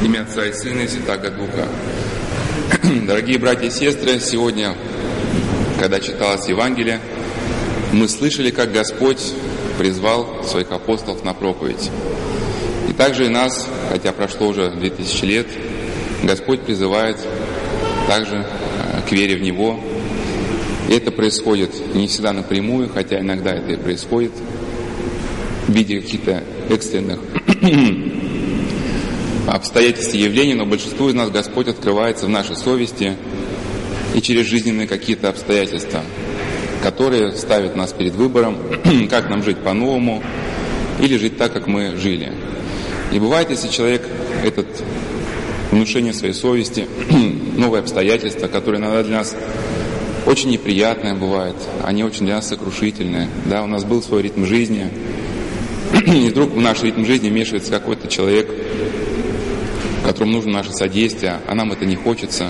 Имя Отца и Сына и Святаго Духа. Дорогие братья и сестры, сегодня, когда читалось Евангелие, мы слышали, как Господь призвал своих апостолов на проповедь. И также и нас, хотя прошло уже 2000 лет, Господь призывает также к вере в Него. И это происходит не всегда напрямую, хотя иногда это и происходит в виде каких-то экстренных обстоятельств и явлений, но большинству из нас Господь открывается в нашей совести и через жизненные какие-то обстоятельства, которые ставят нас перед выбором, как нам жить по-новому или жить так, как мы жили. И бывает, если человек это внушение своей совести, новые обстоятельства, которые иногда для нас очень неприятные бывают, они очень для нас сокрушительные. Да, у нас был свой ритм жизни, и вдруг в наш ритм жизни вмешивается какой-то человек, которому нужно наше содействие, а нам это не хочется.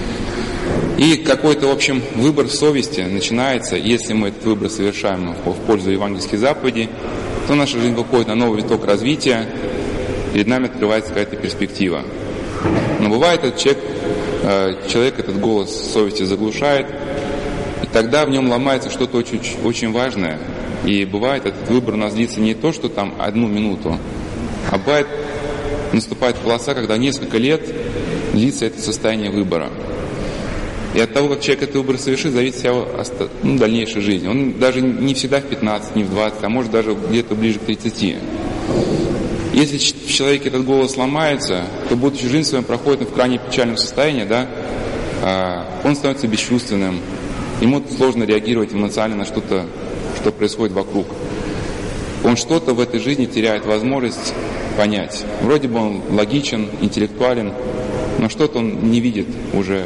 И какой-то, в общем, выбор совести начинается, и если мы этот выбор совершаем в пользу евангельских заповедей, то наша жизнь выходит на новый виток развития, перед нами открывается какая-то перспектива. Но бывает, этот человек этот голос совести заглушает, и тогда в нем ломается что-то очень, очень важное. И бывает, этот выбор у нас длится не то, что там 1 минуту, а бывает, наступает полоса, когда несколько лет длится это состояние выбора. И от того, как человек этот выбор совершит, зависит его дальнейшей жизни. Он даже не всегда в 15, не в 20, а может даже где-то ближе к 30. Если в человеке этот голос ломается, то будущая жизнь своем проходит в крайне печальном состоянии, да, он становится бесчувственным, ему сложно реагировать эмоционально на что-то, что происходит вокруг. Он что-то в этой жизни теряет возможность понять. Вроде бы он логичен, интеллектуален, но что-то он не видит уже,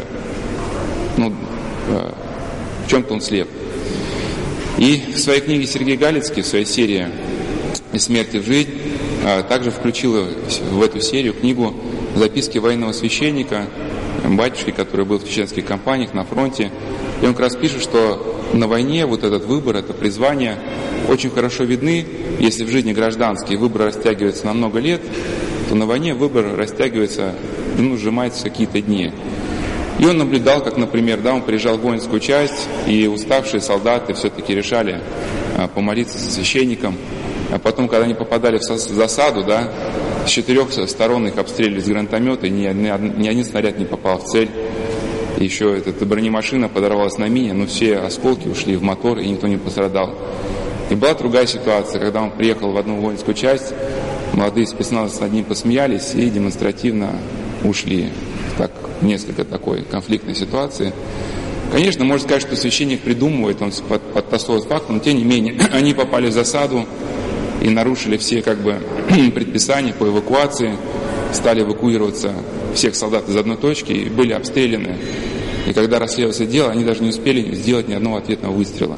в чем-то он слеп. И в своей книге Сергей Галицкий, в своей серии «Из смерти в жизнь», также включил в эту серию книгу записки военного священника, батюшки, который был в чеченских кампаниях на фронте. И он как раз пишет, что на войне вот этот выбор, это призвание очень хорошо видны. Если в жизни гражданский выбор растягивается на много лет, то на войне выбор растягивается, сжимается в какие-то дни. И он наблюдал, как, например, он приезжал в воинскую часть, и уставшие солдаты все-таки решали помолиться со священником. А потом, когда они попадали в засаду, с 4 сторон их обстреливали с гранатомета, и ни один снаряд не попал в цель. Еще эта бронемашина подорвалась на мине, но все осколки ушли в мотор, и никто не пострадал. И была другая ситуация, когда он приехал в одну воинскую часть, молодые спецназовцы над ним посмеялись и демонстративно ушли. Так, несколько такой конфликтной ситуации. Конечно, можно сказать, что священник придумывает, он подтасовывает факт, но тем не менее, они попали в засаду и нарушили все предписания по эвакуации, стали эвакуироваться всех солдат из одной точки и были обстреляны. И когда расследовалось дело, они даже не успели сделать ни одного ответного выстрела.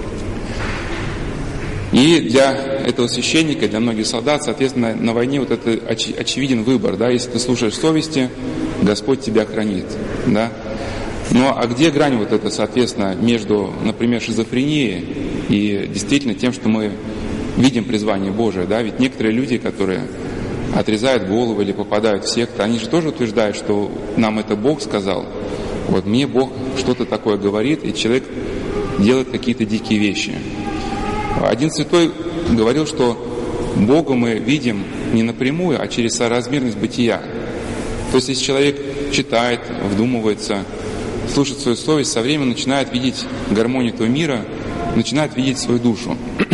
И для этого священника, для многих солдат, соответственно, на войне вот это очевиден выбор, если ты слушаешь совести, Господь тебя хранит, Ну, а где грань вот эта, соответственно, между, например, шизофренией и действительно тем, что мы видим призвание Божие, Ведь некоторые люди, которые отрезают голову или попадают в секту, они же тоже утверждают, что нам это Бог сказал. Вот мне Бог что-то такое говорит, и человек делает какие-то дикие вещи. Один святой говорил, что Бога мы видим не напрямую, а через соразмерность бытия. То есть, если человек читает, вдумывается, слушает свою совесть, со временем начинает видеть гармонию этого мира, начинает видеть свою душу.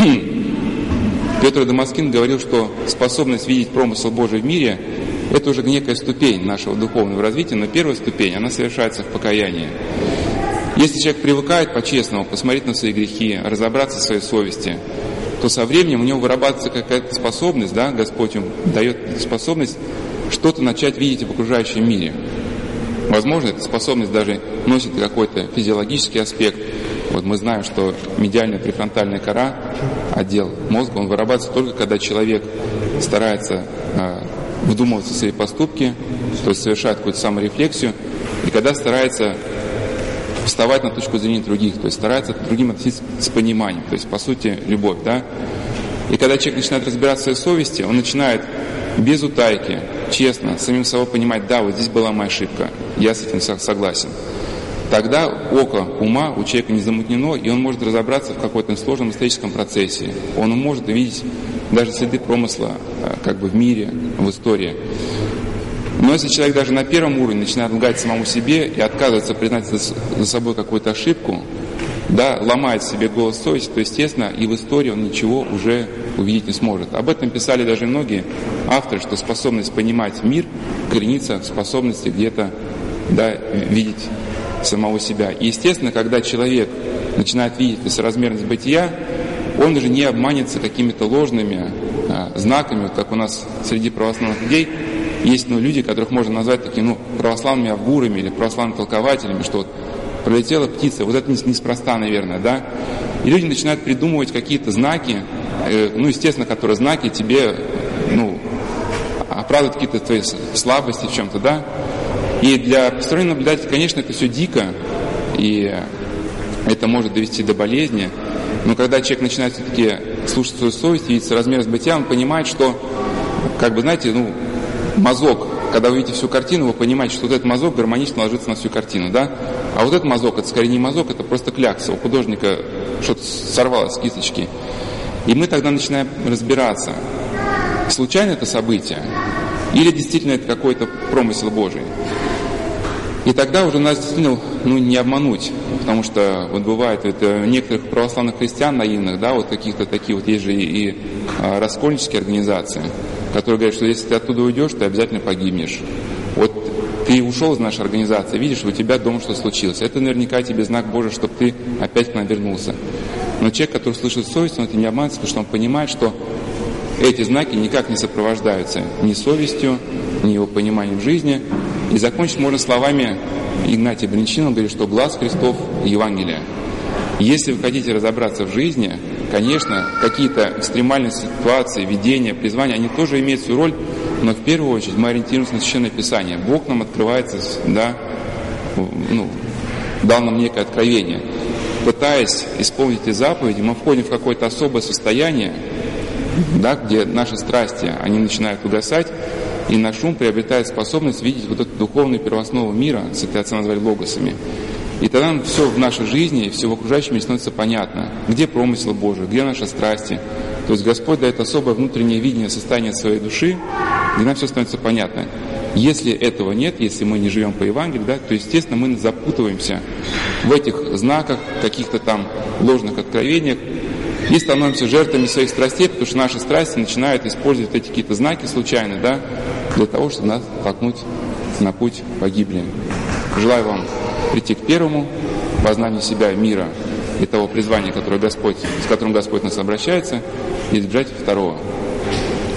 Петр Дамаскин говорил, что способность видеть промысел Божий в мире – это уже некая ступень нашего духовного развития, но первая ступень, она совершается в покаянии. Если человек привыкает по-честному посмотреть на свои грехи, разобраться в своей совести, то со временем у него вырабатывается какая-то способность, Господь ему дает способность что-то начать видеть в окружающем мире. Возможно, эта способность даже носит какой-то физиологический аспект. Вот мы знаем, что медиальная префронтальная кора, отдел мозга, он вырабатывается только когда человек старается вдумываться в свои поступки, то есть совершает какую-то саморефлексию, и когда старается вставать на точку зрения других, то есть старается к другим относиться с пониманием, то есть по сути любовь, И когда человек начинает разбираться в своей совести, он начинает без утайки, честно, самим собой понимать, да, вот здесь была моя ошибка, я с этим согласен. Тогда око ума у человека не замутнено, и он может разобраться в каком-то сложном историческом процессе. Он может увидеть даже следы промысла как бы в мире, в истории. Но если человек даже на первом уровне начинает лгать самому себе и отказывается признать за собой какую-то ошибку, да, ломает себе голос совести, то, естественно, и в истории он ничего уже увидеть не сможет. Об этом писали даже многие авторы, что способность понимать мир коренится в способности где-то, да, видеть самого себя. И, естественно, когда человек начинает видеть соразмерность бытия, он уже не обманется какими-то ложными знаками, вот как у нас среди православных людей есть люди, которых можно назвать такими православными авгурами или православными толкователями, что вот пролетела птица, вот это неспроста, наверное, да? И люди начинают придумывать какие-то знаки, естественно, которые знаки тебе, оправдывают какие-то твои слабости в чем-то, да? И для постороннего наблюдателя, конечно, это все дико, и это может довести до болезни, но когда человек начинает все-таки слушать свою совесть, видеть соразмерность бытия, он понимает, что, как бы, знаете, мазок, когда вы видите всю картину, вы понимаете, что вот этот мазок гармонично ложится на всю картину, да? А вот этот мазок, это скорее не мазок, это просто клякса. У художника что-то сорвалось с кисточки. И мы тогда начинаем разбираться, случайно это событие, или действительно это какой-то промысел Божий. И тогда уже нас действительно не обмануть, потому что вот бывает это некоторых православных христиан наивных, да, вот каких-то такие вот есть же и раскольнические организации, которые говорят, что если ты оттуда уйдешь, ты обязательно погибнешь. Вот ты ушел из нашей организации, видишь, у тебя дома что случилось. Это наверняка тебе знак Божий, чтобы ты опять к нам вернулся. Но человек, который слышит совесть, он это не обманывается, потому что он понимает, что эти знаки никак не сопровождаются ни совестью, ни его пониманием жизни. И закончить можно словами Игнатия Брянчанина, он говорит, что глаз Христов – Евангелие. Если вы хотите разобраться в жизни, конечно, какие-то экстремальные ситуации, видения, призвания, они тоже имеют свою роль, но в первую очередь мы ориентируемся на Священное Писание. Бог нам открывается, да, дал нам некое откровение. Пытаясь исполнить эти заповеди, мы входим в какое-то особое состояние, да, где наши страсти, они начинают угасать, и наш ум приобретает способность видеть вот эту духовную первооснову мира, святые отцы назвали логосами. И тогда нам все в нашей жизни, все в окружающем мире становится понятно, где промысел Божий, где наши страсти. То есть Господь дает особое внутреннее видение состояния своей души, где нам все становится понятно. Если этого нет, если мы не живем по Евангелию, да, то, естественно, мы запутываемся в этих знаках, каких-то там ложных откровениях, и становимся жертвами своих страстей, потому что наши страсти начинают использовать эти какие-то знаки случайно, да, для того, чтобы нас толкнуть на путь погибели. Желаю вам прийти к первому познанию себя, мира и того призвания, которое с которым Господь нас обращается, и избежать второго.